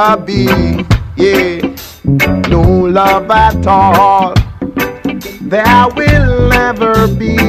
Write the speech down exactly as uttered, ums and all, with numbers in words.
never be, yeah, no love at all. There will never be